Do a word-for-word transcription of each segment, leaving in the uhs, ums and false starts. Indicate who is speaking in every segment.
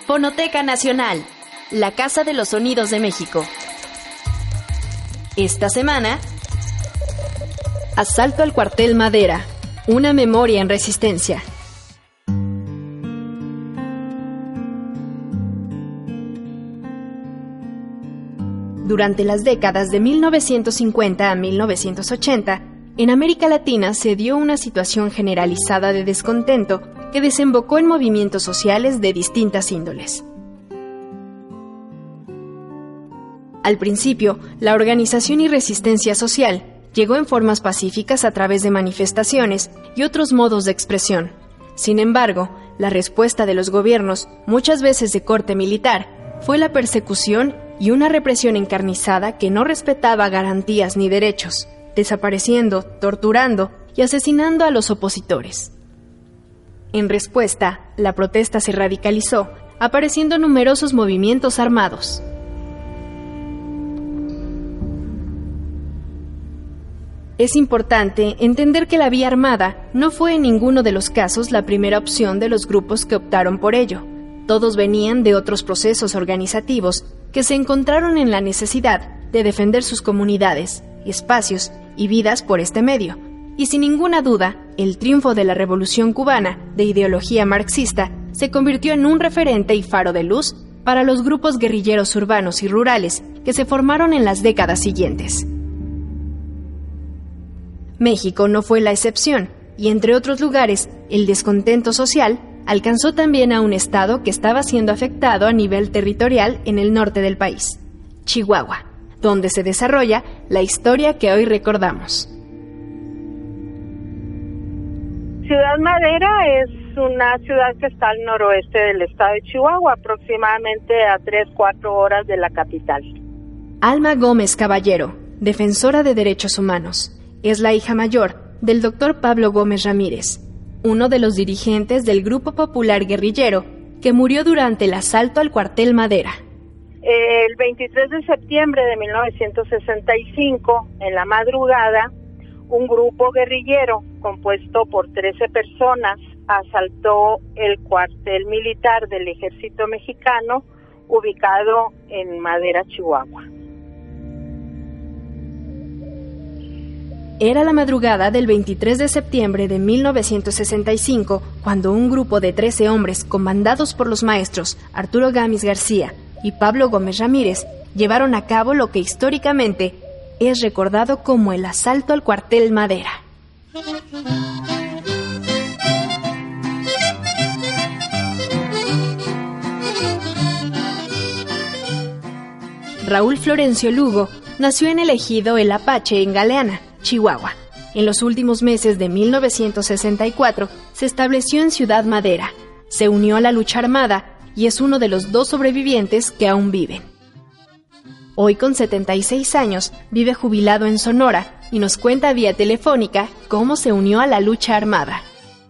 Speaker 1: Fonoteca Nacional, la Casa de los Sonidos de México. Esta semana, Asalto al Cuartel Madera, una memoria en resistencia. Durante las décadas de mil novecientos cincuenta a mil novecientos ochenta, en América Latina se dio una situación generalizada de descontento que desembocó en movimientos sociales de distintas índoles. Al principio, la organización y resistencia social llegó en formas pacíficas a través de manifestaciones y otros modos de expresión. Sin embargo, la respuesta de los gobiernos, muchas veces de corte militar, fue la persecución y una represión encarnizada que no respetaba garantías ni derechos, desapareciendo, torturando y asesinando a los opositores. En respuesta, la protesta se radicalizó, apareciendo numerosos movimientos armados. Es importante entender que la vía armada no fue en ninguno de los casos la primera opción de los grupos que optaron por ello. Todos venían de otros procesos organizativos que se encontraron en la necesidad de defender sus comunidades, espacios y vidas por este medio. Y sin ninguna duda, el triunfo de la Revolución Cubana, de ideología marxista, se convirtió en un referente y faro de luz para los grupos guerrilleros urbanos y rurales que se formaron en las décadas siguientes. México no fue la excepción, y entre otros lugares, el descontento social alcanzó también a un estado que estaba siendo afectado a nivel territorial en el norte del país, Chihuahua, donde se desarrolla la historia que hoy recordamos.
Speaker 2: Ciudad Madera es una ciudad que está al noroeste del estado de Chihuahua, aproximadamente a tres, cuatro horas de la capital.
Speaker 1: Alma Gómez Caballero, defensora de derechos humanos, es la hija mayor del doctor Pablo Gómez Ramírez, uno de los dirigentes del Grupo Popular Guerrillero que murió durante el asalto al Cuartel Madera.
Speaker 2: El veintitrés de septiembre de mil novecientos sesenta y cinco, en la madrugada, un grupo guerrillero compuesto por trece personas asaltó el cuartel militar del Ejército Mexicano ubicado en Madera, Chihuahua.
Speaker 1: Era la madrugada del veintitrés de septiembre de mil novecientos sesenta y cinco cuando un grupo de trece hombres comandados por los maestros Arturo Gámez García y Pablo Gómez Ramírez llevaron a cabo lo que históricamente es recordado como el asalto al Cuartel Madera. Raúl Florencio Lugo nació en el ejido El Apache en Galeana, Chihuahua. En los últimos meses de mil novecientos sesenta y cuatro se estableció en Ciudad Madera, se unió a la lucha armada y es uno de los dos sobrevivientes que aún viven. Hoy, con setenta y seis años, vive jubilado en Sonora y nos cuenta vía telefónica cómo se unió a la lucha armada.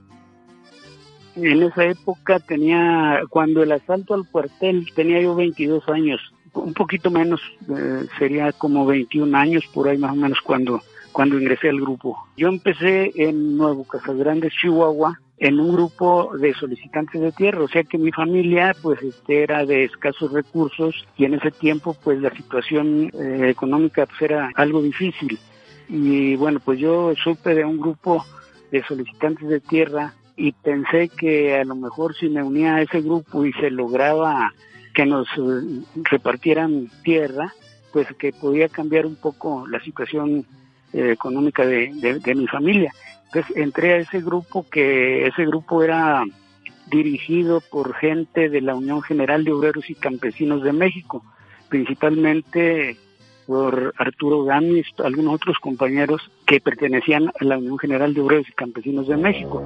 Speaker 3: En esa época tenía, cuando el asalto al cuartel, tenía yo veintidós años, un poquito menos, eh, sería como veintiún años por ahí más o menos cuando, cuando ingresé al grupo. Yo empecé en Nuevo Casagrande, Chihuahua, en un grupo de solicitantes de tierra, o sea que mi familia pues este, era de escasos recursos y en ese tiempo pues la situación eh, económica pues era algo difícil. Y bueno, pues yo supe de un grupo de solicitantes de tierra y pensé que a lo mejor si me unía a ese grupo y se lograba que nos eh, repartieran tierra, pues que podía cambiar un poco la situación eh, económica de, de, de mi familia. Entonces entré a ese grupo, que ese grupo era dirigido por gente de la Unión General de Obreros y Campesinos de México, principalmente por Arturo Gámez, algunos otros compañeros que pertenecían a la Unión General de Obreros y Campesinos de México.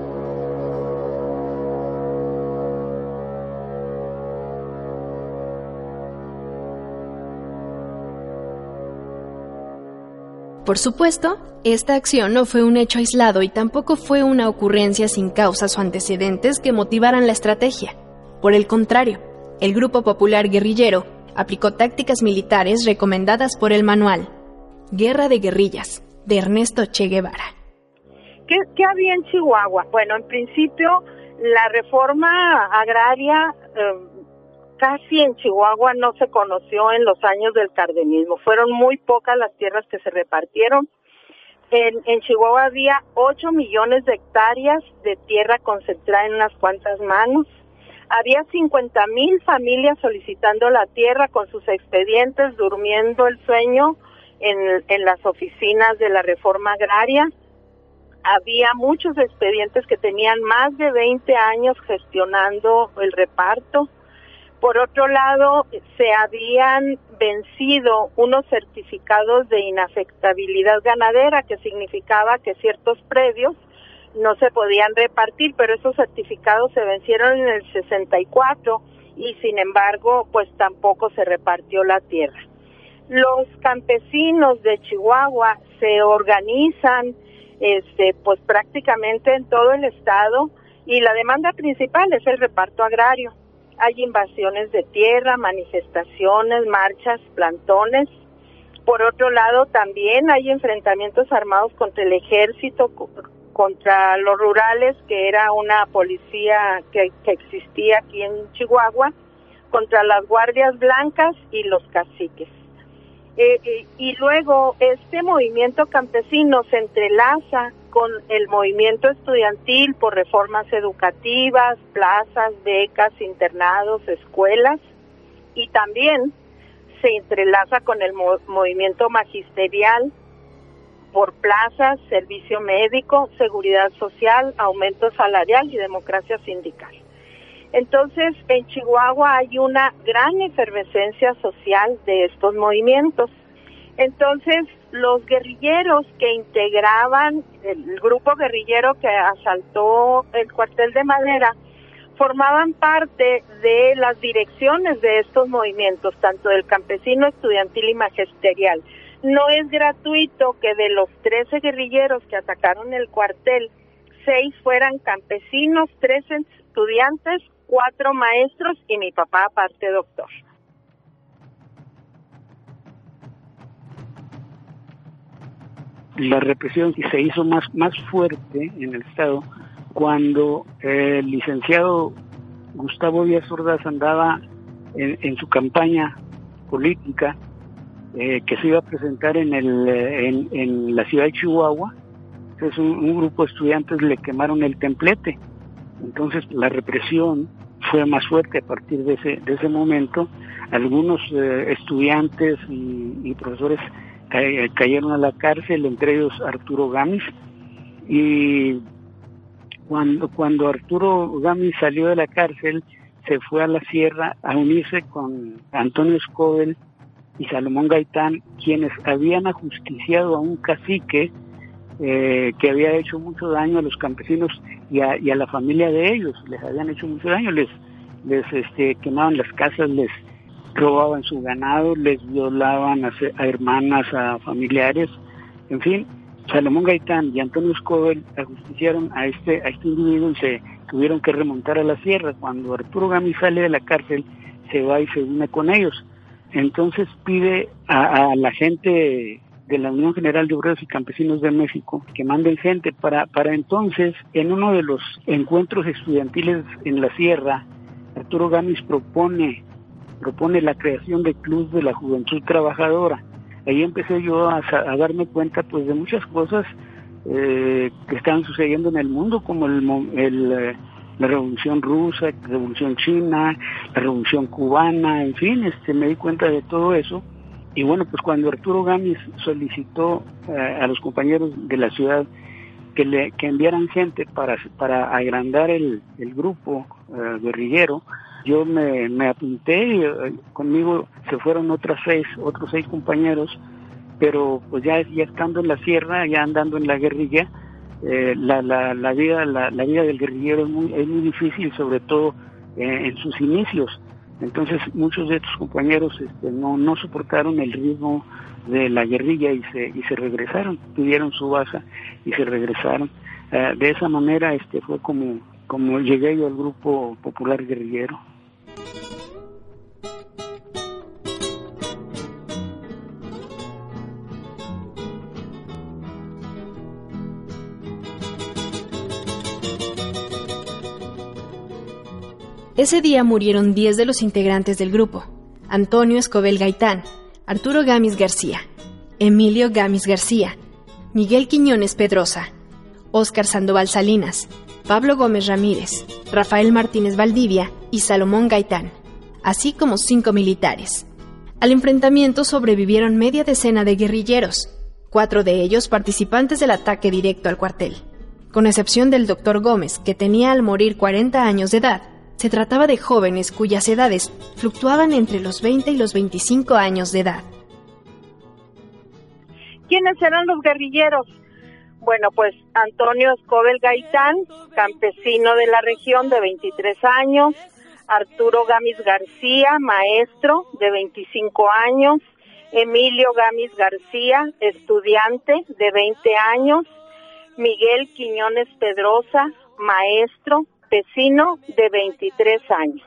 Speaker 1: Por supuesto, esta acción no fue un hecho aislado y tampoco fue una ocurrencia sin causas o antecedentes que motivaran la estrategia. Por el contrario, el Grupo Popular Guerrillero aplicó tácticas militares recomendadas por el manual Guerra de Guerrillas, de Ernesto Che Guevara.
Speaker 2: ¿Qué, qué había en Chihuahua? Bueno, en principio, la reforma agraria eh, casi en Chihuahua no se conoció en los años del cardenismo. Fueron muy pocas las tierras que se repartieron. En, en Chihuahua había ocho millones de hectáreas de tierra concentrada en unas cuantas manos. Había cincuenta mil familias solicitando la tierra con sus expedientes, durmiendo el sueño en, en las oficinas de la reforma agraria. Había muchos expedientes que tenían más de veinte años gestionando el reparto. Por otro lado, se habían vencido unos certificados de inafectabilidad ganadera, que significaba que ciertos predios no se podían repartir, pero esos certificados se vencieron en el sesenta y cuatro y sin embargo, pues tampoco se repartió la tierra. Los campesinos de Chihuahua se organizan este, pues prácticamente en todo el estado y la demanda principal es el reparto agrario. Hay invasiones de tierra, manifestaciones, marchas, plantones. Por otro lado, también hay enfrentamientos armados contra el ejército, contra los rurales, que era una policía que, que existía aquí en Chihuahua, contra las guardias blancas y los caciques. Eh, eh, y luego este movimiento campesino se entrelaza con el movimiento estudiantil por reformas educativas, plazas, becas, internados, escuelas, y también se entrelaza con el mo- movimiento magisterial por plazas, servicio médico, seguridad social, aumento salarial y democracia sindical. Entonces, en Chihuahua hay una gran efervescencia social de estos movimientos. Entonces, los guerrilleros que integraban el grupo guerrillero que asaltó el cuartel de Madera formaban parte de las direcciones de estos movimientos, tanto del campesino, estudiantil y magisterial. No es gratuito que de los trece guerrilleros que atacaron el cuartel, seis fueran campesinos, tres estudiantes, cuatro maestros y mi papá aparte doctor.
Speaker 3: La represión se hizo más, más fuerte en el estado cuando eh, el licenciado Gustavo Díaz Ordaz andaba en, en su campaña política eh, que se iba a presentar en, el, en, en la ciudad de Chihuahua. Entonces un, un grupo de estudiantes le quemaron el templete. Entonces la represión fue más fuerte a partir de ese, de ese momento. Algunos eh, estudiantes y, y profesores ca- cayeron a la cárcel, entre ellos Arturo Gámez. Y cuando, cuando Arturo Gámez salió de la cárcel, se fue a la sierra a unirse con Antonio Escobel y Salomón Gaitán, quienes habían ajusticiado a un cacique Eh, que había hecho mucho daño a los campesinos y a, y a la familia de ellos. Les habían hecho mucho daño, les les este, quemaban las casas, les robaban su ganado, les violaban a, a hermanas, a familiares, en fin. Salomón Gaitán y Antonio Escobel ajusticiaron a este a este individuo y se tuvieron que remontar a la sierra. Cuando Arturo Gámez sale de la cárcel, se va y se une con ellos. Entonces pide a, a la gente de la Unión General de Obreros y Campesinos de México que manden gente para para entonces, en uno de los encuentros estudiantiles en la sierra, Arturo Gámez propone propone la creación de clubes de la juventud trabajadora. Ahí empecé yo a, a darme cuenta pues de muchas cosas eh, que estaban sucediendo en el mundo, como el, el eh, la Revolución Rusa, la Revolución China, la Revolución Cubana, en fin, este me di cuenta de todo eso. Y bueno, pues cuando Arturo Gámez solicitó eh, a los compañeros de la ciudad que le que enviaran gente para para agrandar el, el grupo eh, guerrillero, yo me, me apunté y eh, conmigo se fueron otras seis, otros seis compañeros, pero pues ya ya estando en la sierra, ya andando en la guerrilla, eh, la, la la vida la, la vida del guerrillero es muy es muy difícil, sobre todo eh, en sus inicios. Entonces muchos de estos compañeros este, no no soportaron el ritmo de la guerrilla y se y se regresaron, pidieron su baja y se regresaron. Uh, de esa manera este fue como como llegué yo al grupo popular guerrillero.
Speaker 1: Ese día murieron diez de los integrantes del grupo: Antonio Escobel Gaitán, Arturo Gamis García, Emilio Gamis García, Miguel Quiñones Pedrosa, Óscar Sandoval Salinas, Pablo Gómez Ramírez, Rafael Martínez Valdivia y Salomón Gaitán, así como cinco militares. Al enfrentamiento sobrevivieron media decena de guerrilleros, cuatro de ellos participantes del ataque directo al cuartel. Con excepción del doctor Gómez, que tenía al morir cuarenta años de edad, se trataba de jóvenes cuyas edades fluctuaban entre los veinte y los veinticinco años de edad.
Speaker 2: ¿Quiénes eran los guerrilleros? Bueno, pues Antonio Escobel Gaitán, campesino de la región de veintitrés años, Arturo Gamis García, maestro de veinticinco años, Emilio Gamis García, estudiante de veinte años, Miguel Quiñones Pedrosa, maestro, vecino de veintitrés años.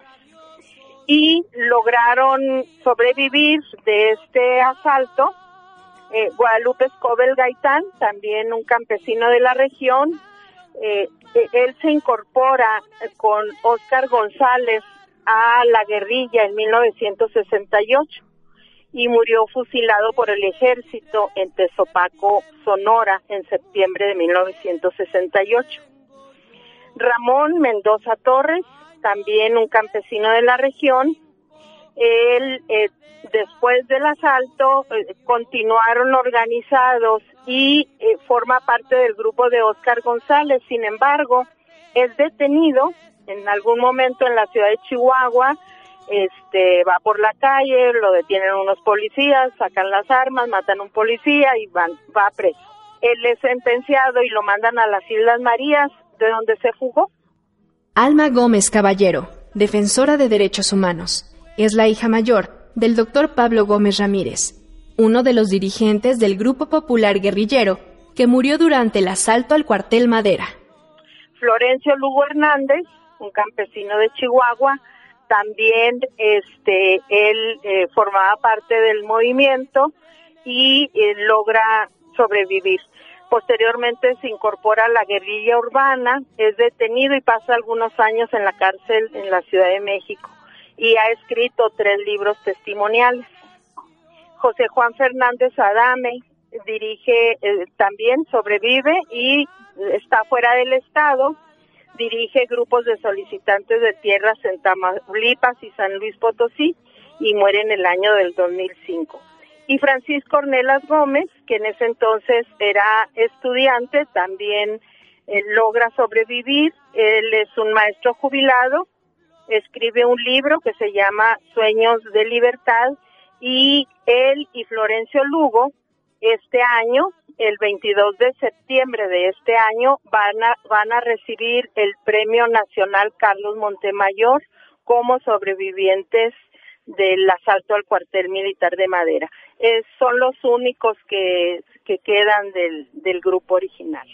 Speaker 2: Y lograron sobrevivir de este asalto eh, Guadalupe Escobel Gaitán, también un campesino de la región. Eh, eh, él se incorpora con Óscar González a la guerrilla en mil novecientos sesenta y ocho y murió fusilado por el ejército en Tezopaco, Sonora, en septiembre de mil novecientos sesenta y ocho. Ramón Mendoza Torres, también un campesino de la región, él eh, después del asalto eh, continuaron organizados y eh, forma parte del grupo de Óscar González. Sin embargo, es detenido en algún momento en la ciudad de Chihuahua. Este va por la calle, lo detienen unos policías, sacan las armas, matan a un policía y van, va preso. Él es sentenciado y lo mandan a las Islas Marías, de donde se fugó.
Speaker 1: Alma Gómez Caballero, defensora de derechos humanos, es la hija mayor del doctor Pablo Gómez Ramírez, uno de los dirigentes del Grupo Popular Guerrillero que murió durante el asalto al cuartel Madera.
Speaker 2: Florencio Lugo Hernández, un campesino de Chihuahua, también este él eh, formaba parte del movimiento y eh, logra sobrevivir. Posteriormente se incorpora a la guerrilla urbana, es detenido y pasa algunos años en la cárcel en la Ciudad de México y ha escrito tres libros testimoniales. José Juan Fernández Adame dirige, eh, también sobrevive y está fuera del estado. Dirige grupos de solicitantes de tierras en Tamaulipas y San Luis Potosí y muere en el año del dos mil cinco. Y Francisco Ornelas Gómez, que en ese entonces era estudiante, también eh, logra sobrevivir. Él es un maestro jubilado, escribe un libro que se llama Sueños de Libertad y él y Florencio Lugo este año, el veintidós de septiembre de este año, van a, van a recibir el Premio Nacional Carlos Montemayor como sobrevivientes del asalto al cuartel militar de Madera. Eh, son los únicos que, que quedan del, del grupo original.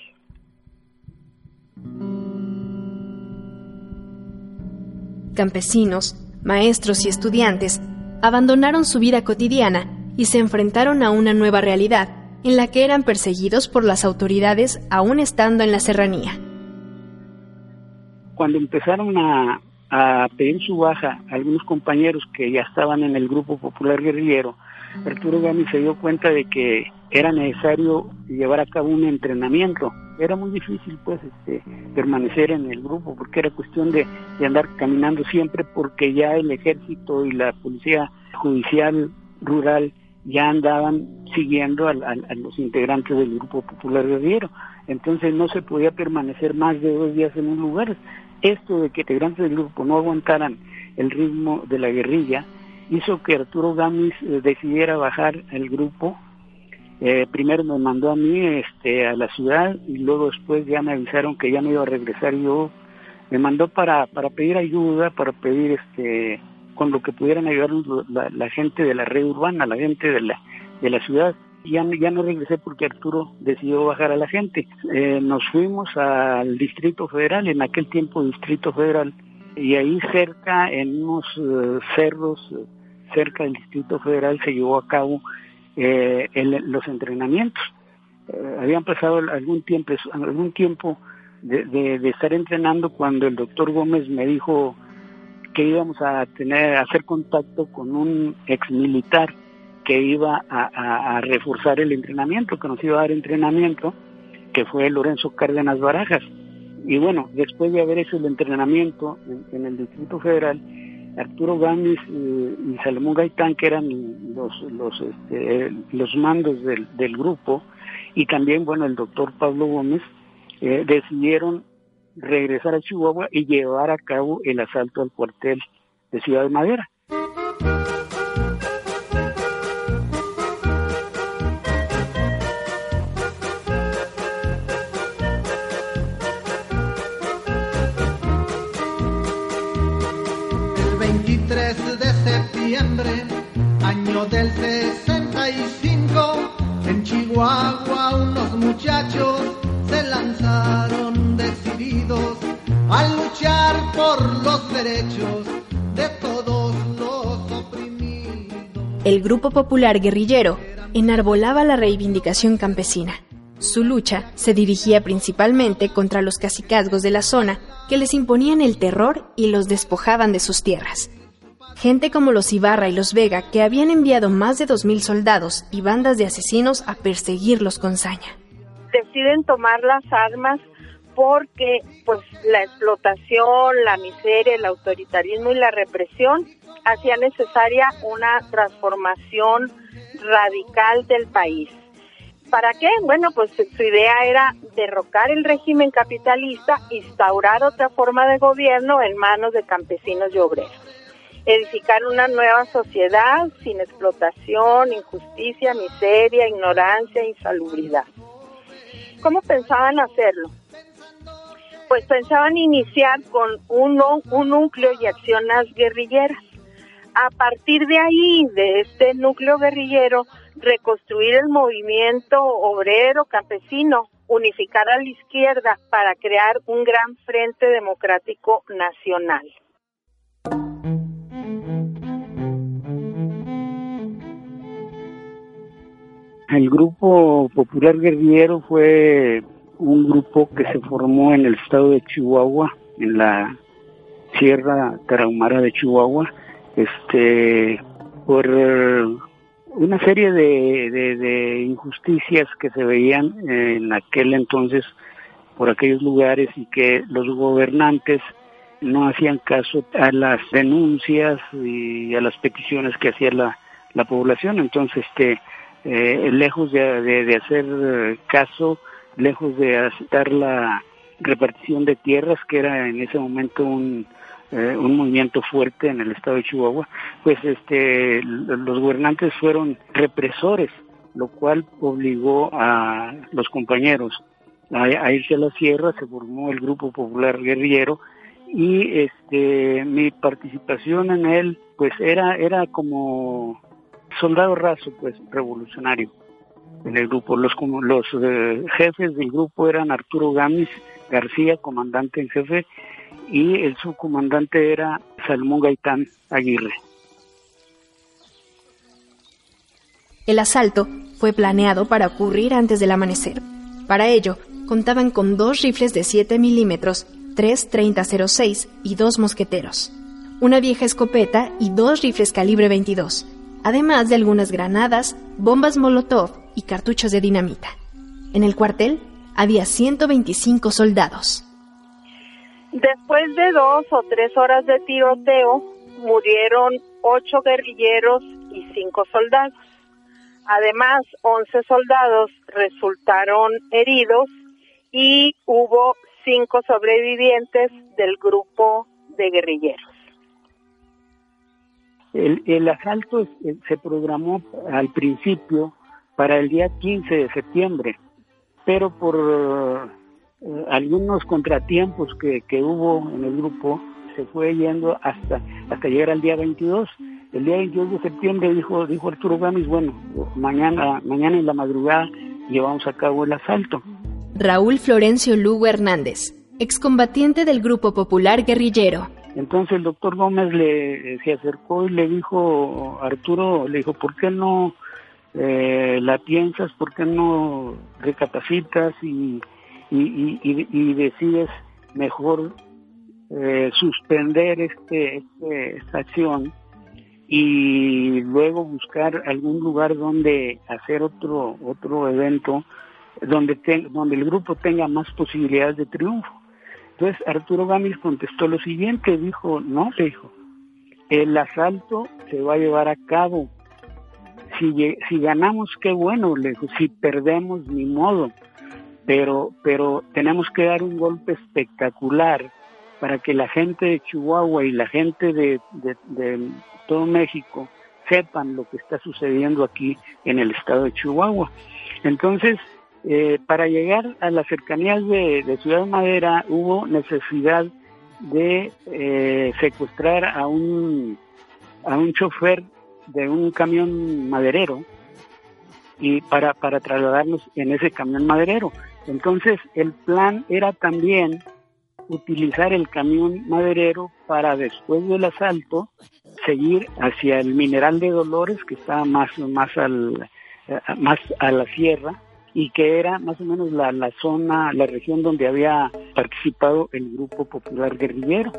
Speaker 1: Campesinos, maestros y estudiantes abandonaron su vida cotidiana y se enfrentaron a una nueva realidad en la que eran perseguidos por las autoridades aún estando en la serranía.
Speaker 3: Cuando empezaron a, a pedir su baja algunos compañeros que ya estaban en el Grupo Popular Guerrillero, Arturo Gamis se dio cuenta de que era necesario llevar a cabo un entrenamiento. Era muy difícil pues este, permanecer en el grupo porque era cuestión de, de andar caminando siempre, porque ya el ejército y la policía judicial rural ya andaban siguiendo a, a, a los integrantes del Grupo Popular Guerrillero. Entonces no se podía permanecer más de dos días en un lugar. Esto de que integrantes del grupo no aguantaran el ritmo de la guerrilla hizo que Arturo Gamis eh, decidiera bajar el grupo. Eh, primero me mandó a mí este, a la ciudad y luego después ya me avisaron que ya no iba a regresar yo. Me mandó para, para pedir ayuda, para pedir este con lo que pudieran ayudarnos la, la gente de la red urbana, la gente de la de la ciudad. Ya, ya no regresé porque Arturo decidió bajar a la gente. Eh, nos fuimos al Distrito Federal, en aquel tiempo Distrito Federal, y ahí cerca, en unos uh, cerros, uh, cerca del Distrito Federal, se llevó a cabo eh, el, los entrenamientos. Eh, habían pasado algún tiempo, algún tiempo de, de, de estar entrenando cuando el doctor Gómez me dijo que íbamos a tener, a hacer contacto con un ex militar que iba a, a, a reforzar el entrenamiento, que nos iba a dar entrenamiento, que fue Lorenzo Cárdenas Barajas. Y bueno, después de haber hecho el entrenamiento en, en el Distrito Federal, Arturo Gámez eh, y Salomón Gaitán, que eran los los este, los mandos del, del grupo, y también, bueno, el doctor Pablo Gómez, eh, decidieron regresar a Chihuahua y llevar a cabo el asalto al cuartel de Ciudad de Madera.
Speaker 4: El veintitrés de septiembre, año del sesenta y cinco, en Chihuahua unos muchachos se lanzaron decididos a luchar por los derechos de todos los oprimidos.
Speaker 1: El Grupo Popular Guerrillero enarbolaba la reivindicación campesina. Su lucha se dirigía principalmente contra los cacicazgos de la zona que les imponían el terror y los despojaban de sus tierras. Gente como los Ibarra y los Vega, que habían enviado más de dos mil soldados y bandas de asesinos a perseguirlos con saña.
Speaker 2: Deciden tomar las armas porque pues la explotación, la miseria, el autoritarismo y la represión hacía necesaria una transformación radical del país. ¿Para qué? Bueno, pues su idea era derrocar el régimen capitalista, instaurar otra forma de gobierno en manos de campesinos y obreros, edificar una nueva sociedad sin explotación, injusticia, miseria, ignorancia, insalubridad. ¿Cómo pensaban hacerlo? Pues pensaban iniciar con un, un núcleo y acciones guerrilleras. A partir de ahí, de este núcleo guerrillero, reconstruir el movimiento obrero campesino, unificar a la izquierda para crear un gran frente democrático nacional.
Speaker 3: El Grupo Popular Guerrillero fue un grupo que se formó en el estado de Chihuahua, en la Sierra Tarahumara de Chihuahua, este, por una serie de, de, de injusticias que se veían en aquel entonces por aquellos lugares y que los gobernantes no hacían caso a las denuncias y a las peticiones que hacía la, la población. Entonces, este, eh, lejos de, de, de hacer caso, lejos de aceptar la repartición de tierras, que era en ese momento un Eh, un movimiento fuerte en el estado de Chihuahua, pues este los gobernantes fueron represores, lo cual obligó a los compañeros a, a irse a la sierra. Se formó el Grupo Popular Guerrillero y este mi participación en él pues era era como soldado raso, pues revolucionario en el grupo. Los como los eh, jefes del grupo eran Arturo Gámez García, comandante en jefe, y el subcomandante era Salomón Gaitán Aguirre.
Speaker 1: El asalto fue planeado para ocurrir antes del amanecer. Para ello, contaban con dos rifles de siete milímetros, tres treinta cero seis y dos mosqueteros, una vieja escopeta y dos rifles calibre veintidós, además de algunas granadas, bombas molotov y cartuchos de dinamita. En el cuartel había ciento veinticinco soldados.
Speaker 2: Después de dos o tres horas de tiroteo, murieron ocho guerrilleros y cinco soldados. Además, once soldados resultaron heridos y hubo cinco sobrevivientes del grupo de guerrilleros.
Speaker 3: El, el asalto se programó al principio para el día quince de septiembre, pero por Uh, algunos contratiempos que, que hubo en el grupo, se fue yendo hasta hasta llegar al día veintidós. El día veintidós de septiembre dijo dijo Arturo Gámez, bueno, mañana mañana en la madrugada llevamos a cabo el asalto.
Speaker 1: Raúl Florencio Lugo Hernández, excombatiente del Grupo Popular Guerrillero.
Speaker 3: Entonces el doctor Gómez le se acercó y le dijo, Arturo, le dijo, ¿por qué no eh, la piensas? ¿Por qué no recapacitas y Y, y, y decides mejor eh, suspender este, este, esta acción y luego buscar algún lugar donde hacer otro otro evento donde te, donde el grupo tenga más posibilidades de triunfo. Entonces Arturo Gámez contestó lo siguiente, dijo, no, le dijo, el asalto se va a llevar a cabo. Si, si ganamos, qué bueno, le dijo, si perdemos, ni modo, pero, pero tenemos que dar un golpe espectacular para que la gente de Chihuahua y la gente de, de, de todo México sepan lo que está sucediendo aquí en el estado de Chihuahua. Entonces, eh, para llegar a las cercanías de, de Ciudad Madera hubo necesidad de eh, secuestrar a un a un chofer de un camión maderero y para para trasladarnos en ese camión maderero. Entonces, el plan era también utilizar el camión maderero para después del asalto seguir hacia el Mineral de Dolores, que estaba más más al más a la sierra y que era más o menos la, la zona, la región donde había participado el Grupo Popular Guerrillero.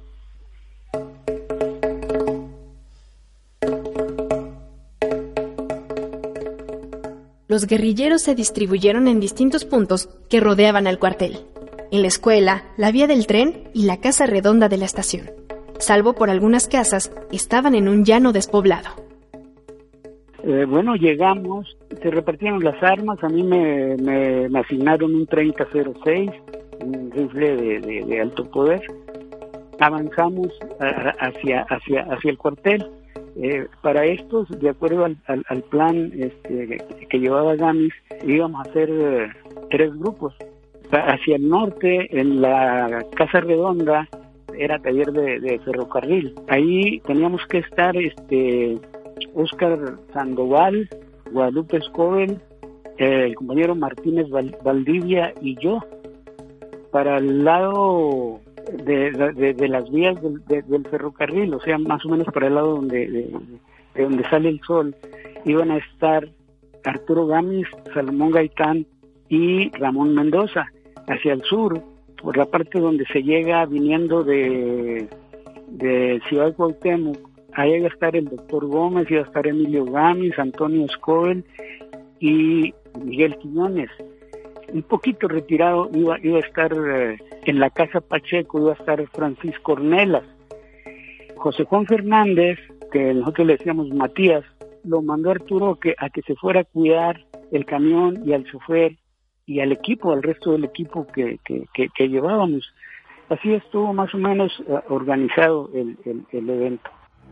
Speaker 1: Los guerrilleros se distribuyeron en distintos puntos que rodeaban al cuartel. En la escuela, la vía del tren y la casa redonda de la estación. Salvo por algunas casas, estaban en un llano despoblado.
Speaker 3: Eh, bueno, llegamos, se repartieron las armas, a mí me, me, me asignaron un treinta cero seis, un rifle de, de, de alto poder. Avanzamos a, hacia, hacia, hacia el cuartel. Eh, para estos, de acuerdo al, al, al plan este, que, que llevaba Gámez, íbamos a hacer eh, tres grupos. Hacia el norte, en la Casa Redonda, era taller de, de ferrocarril. Ahí teníamos que estar este Óscar Sandoval, Guadalupe Escovel, eh, el compañero Martínez Val, Valdivia y yo. Para el lado de, de, de las vías del, de, del ferrocarril, o sea, más o menos para el lado donde de, de donde sale el sol, iban a estar Arturo Gámez, Salomón Gaitán y Ramón Mendoza. Hacia el sur, por la parte donde se llega viniendo de, de Ciudad Cuauhtémoc, ahí iba a estar el doctor Gómez, iba a estar Emilio Gámez, Antonio Escovel y Miguel Quiñones. Un poquito retirado iba, iba a estar eh, en la Casa Pacheco, iba a estar Francisco Ornelas. José Juan Fernández, que nosotros le decíamos Matías, lo mandó Arturo que, a que se fuera a cuidar el camión y al chofer y al equipo, al resto del equipo que, que, que, que llevábamos. Así estuvo más o menos uh, organizado el, el, el evento.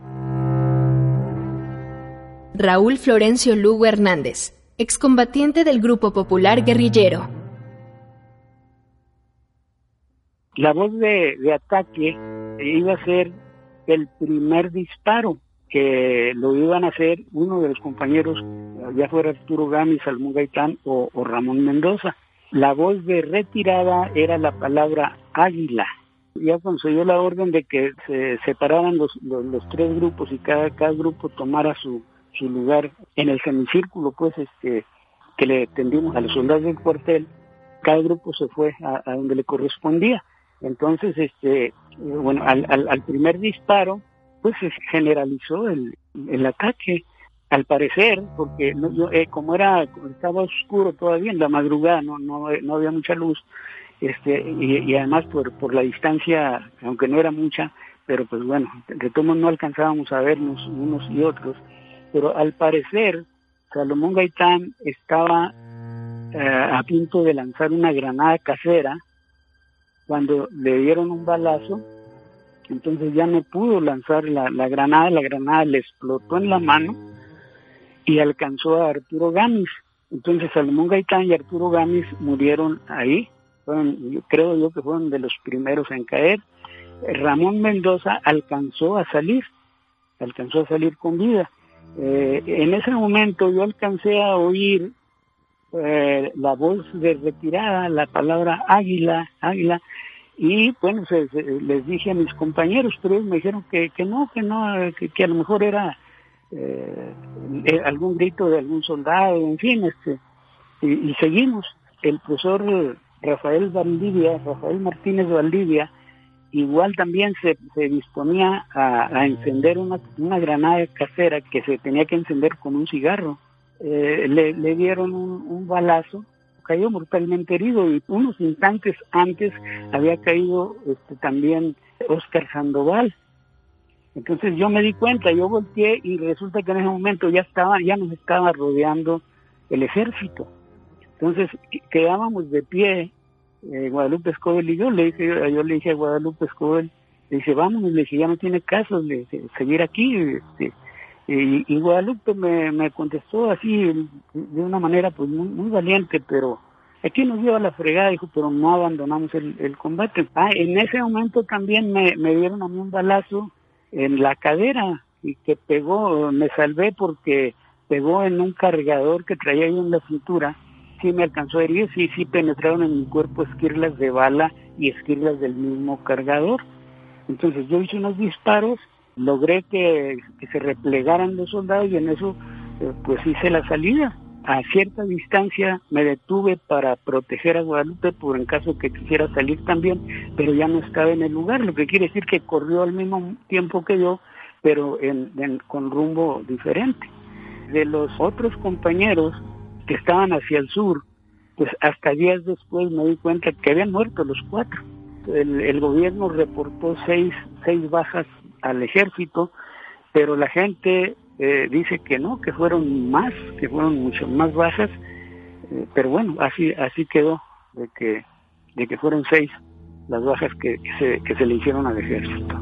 Speaker 1: Raúl Florencio Lugo Hernández, excombatiente del Grupo Popular Guerrillero.
Speaker 3: La voz de, de ataque iba a ser el primer disparo, que lo iban a hacer uno de los compañeros, ya fuera Arturo Gámez, Salomón Gaitán o, o Ramón Mendoza. La voz de retirada era la palabra águila. Ya cuando se dio la orden de que se separaran los, los, los tres grupos y cada, cada grupo tomara su, su lugar en el semicírculo, pues este que le tendimos a los soldados del cuartel, cada grupo se fue a, a donde le correspondía. Entonces, este bueno, al, al, al primer disparo, pues se generalizó el, el ataque, al parecer, porque no, yo, eh, como era estaba oscuro todavía en la madrugada, no no, no había mucha luz, este y, y además por por la distancia, aunque no era mucha, pero pues bueno, de todos no alcanzábamos a vernos unos y otros, pero al parecer Salomón Gaitán estaba eh, a punto de lanzar una granada casera cuando le dieron un balazo. Entonces ya no pudo lanzar la, la granada, la granada le explotó en la mano y alcanzó a Arturo Gámez. Entonces Salomón Gaitán y Arturo Gámez murieron ahí, fueron, yo creo yo que fueron de los primeros en caer. Ramón Mendoza alcanzó a salir, alcanzó a salir con vida. Eh, en ese momento yo alcancé a oír eh, la voz de retirada, la palabra águila, águila, y bueno, se, se, les dije a mis compañeros, pero ellos me dijeron que, que no, que no, que, que a lo mejor era eh, algún grito de algún soldado, en fin, este, y, y seguimos. El profesor Rafael Valdivia, Rafael Martínez Valdivia, igual también se, se disponía a, a encender una, una granada casera que se tenía que encender con un cigarro. Eh, le, le dieron un, un balazo, cayó mortalmente herido, y unos instantes antes había caído este, también Óscar Sandoval. Entonces yo me di cuenta, yo volteé y resulta que en ese momento ya estaba, ya nos estaba rodeando el ejército. Entonces quedábamos de pie, eh, Guadalupe Escobedo y yo. Le dije, yo le dije a Guadalupe Escobedo, le dije, vámonos, le dije, ya no tiene caso le dije, seguir aquí. Este, y, y Guadalupe me, me contestó así, de una manera pues muy, muy valiente, pero aquí nos dio a la fregada, dijo, pero no abandonamos el, el combate. Ah, en ese momento también me, me dieron a mí un balazo en la cadera, y que pegó, me salvé porque pegó en un cargador que traía yo en la cintura. Sí me alcanzó a herir, sí, sí penetraron en mi cuerpo esquirlas de bala y esquirlas del mismo cargador. Entonces yo hice unos disparos, logré que, que se replegaran los soldados, y en eso eh, pues hice la salida. A cierta distancia me detuve para proteger a Guadalupe por en caso que quisiera salir también, pero ya no estaba en el lugar, lo que quiere decir que corrió al mismo tiempo que yo, pero en, en, con rumbo diferente. De los otros compañeros que estaban hacia el sur, pues hasta días después me di cuenta que habían muerto los cuatro. El, el gobierno reportó seis, seis bajas al ejército, pero la gente eh, dice que no, que fueron más, que fueron mucho más bajas, eh, pero bueno, así así quedó, de que de que fueron seis las bajas que, que se que se le hicieron al ejército.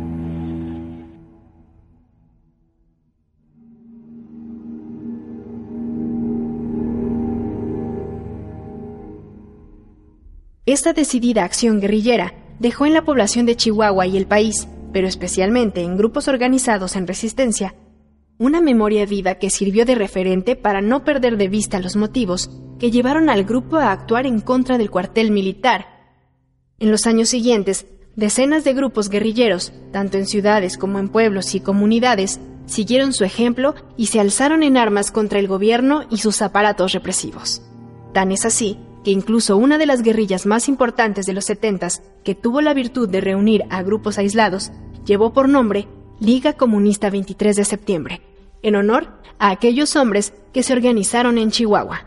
Speaker 1: Esta decidida acción guerrillera dejó en la población de Chihuahua y el país, pero especialmente en grupos organizados en resistencia, una memoria viva que sirvió de referente para no perder de vista los motivos que llevaron al grupo a actuar en contra del cuartel militar. En los años siguientes, decenas de grupos guerrilleros, tanto en ciudades como en pueblos y comunidades, siguieron su ejemplo y se alzaron en armas contra el gobierno y sus aparatos represivos. Tan es así que incluso una de las guerrillas más importantes de los setentas, que tuvo la virtud de reunir a grupos aislados, llevó por nombre Liga Comunista veintitrés de septiembre, en honor a aquellos hombres que se organizaron en Chihuahua.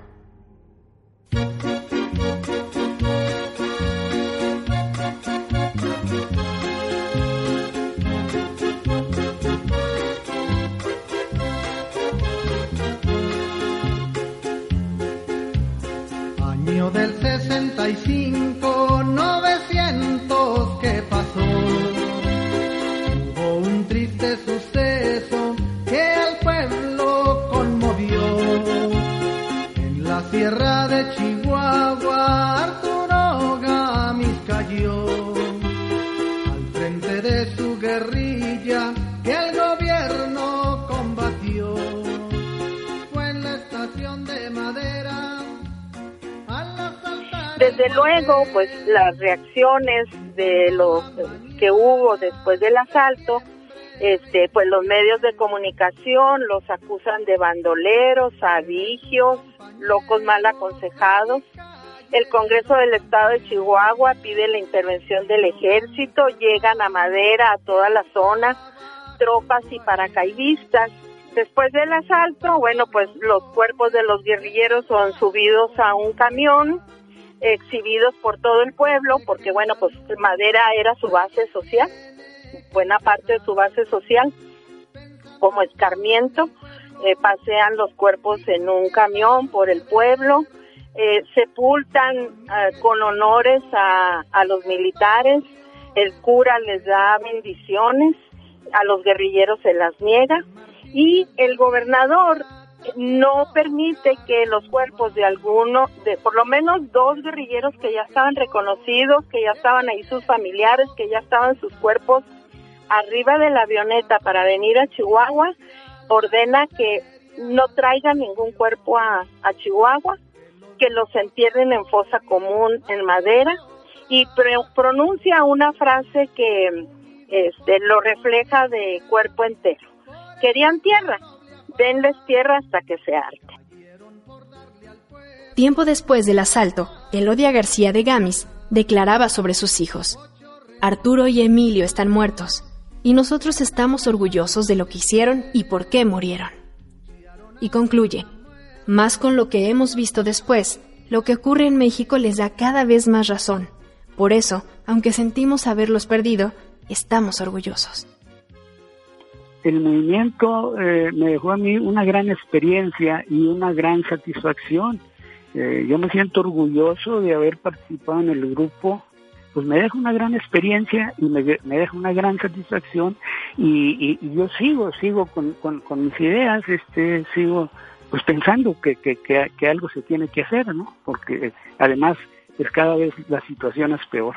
Speaker 4: Año del sesenta y cinco, novecientos, ¿qué pasó? Hubo un triste suceso que al pueblo conmovió. En la sierra de Chihuahua, Arturo Gamis cayó al frente de su guerrilla que el gobierno combatió. Fue en la estación de Madera.
Speaker 2: Desde luego, pues las reacciones de lo que hubo después del asalto, este, pues los medios de comunicación los acusan de bandoleros, avigios, locos mal aconsejados. El Congreso del Estado de Chihuahua pide la intervención del ejército, llegan a Madera, a toda la zona, tropas y paracaidistas. Después del asalto, bueno, pues los cuerpos de los guerrilleros son subidos a un camión, exhibidos por todo el pueblo, porque bueno, pues Madera era su base social, buena parte de su base social, como escarmiento. Eh, pasean los cuerpos en un camión por el pueblo, eh, sepultan eh, con honores a, a los militares, el cura les da bendiciones, a los guerrilleros se las niega, y el gobernador no permite que los cuerpos de alguno, de por lo menos dos guerrilleros que ya estaban reconocidos, que ya estaban ahí sus familiares, que ya estaban sus cuerpos arriba de la avioneta para venir a Chihuahua, ordena que no traigan ningún cuerpo a, a Chihuahua, que los entierren en fosa común en Madera, y pre- pronuncia una frase que este, lo refleja de cuerpo entero. Querían tierra, denles tierra hasta que se arte.
Speaker 1: Tiempo después del asalto, Elodia García de Gamis declaraba sobre sus hijos: Arturo y Emilio están muertos, y nosotros estamos orgullosos de lo que hicieron y por qué murieron. Y concluye, más con lo que hemos visto después, lo que ocurre en México les da cada vez más razón. Por eso, aunque sentimos haberlos perdido, estamos orgullosos.
Speaker 3: El movimiento eh, me dejó a mí una gran experiencia y una gran satisfacción. Eh, yo me siento orgulloso de haber participado en el grupo. Pues me deja una gran experiencia y me, me deja una gran satisfacción y, y, y yo sigo, sigo con, con, con mis ideas, este, sigo pues pensando que, que, que, que algo se tiene que hacer, ¿no? Porque además pues cada vez la situación es peor.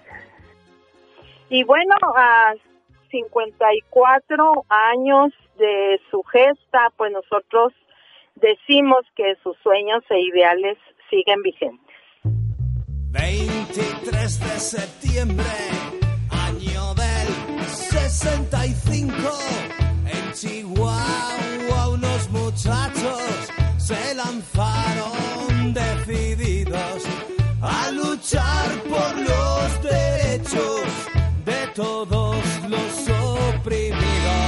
Speaker 2: Y bueno, a cincuenta y cuatro años de su gesta, pues nosotros decimos que sus sueños e ideales siguen vigentes.
Speaker 5: veintitrés de septiembre, año del sesenta y cinco, en Chihuahua unos muchachos se lanzaron decididos a luchar por los derechos de todos los oprimidos.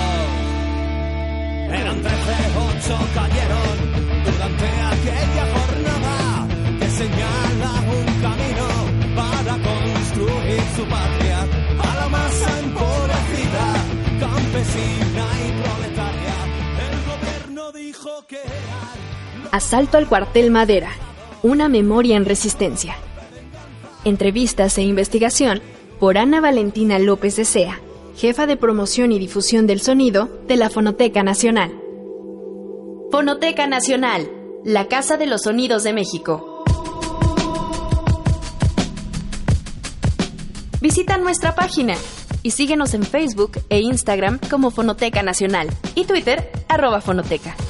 Speaker 5: Eran trece, ocho cayeron durante aquella jornada que señala un camino para construir su patria a la masa empobrecida, campesina y proletaria. El gobierno dijo que era...
Speaker 1: Asalto al cuartel Madera, una memoria en resistencia. Entrevistas e investigación por Ana Valentina López de Sea, jefa de promoción y difusión del sonido de la Fonoteca Nacional. Fonoteca Nacional, la Casa de los Sonidos de México. Visita nuestra página y síguenos en Facebook e Instagram como Fonoteca Nacional y Twitter, arroba Fonoteca.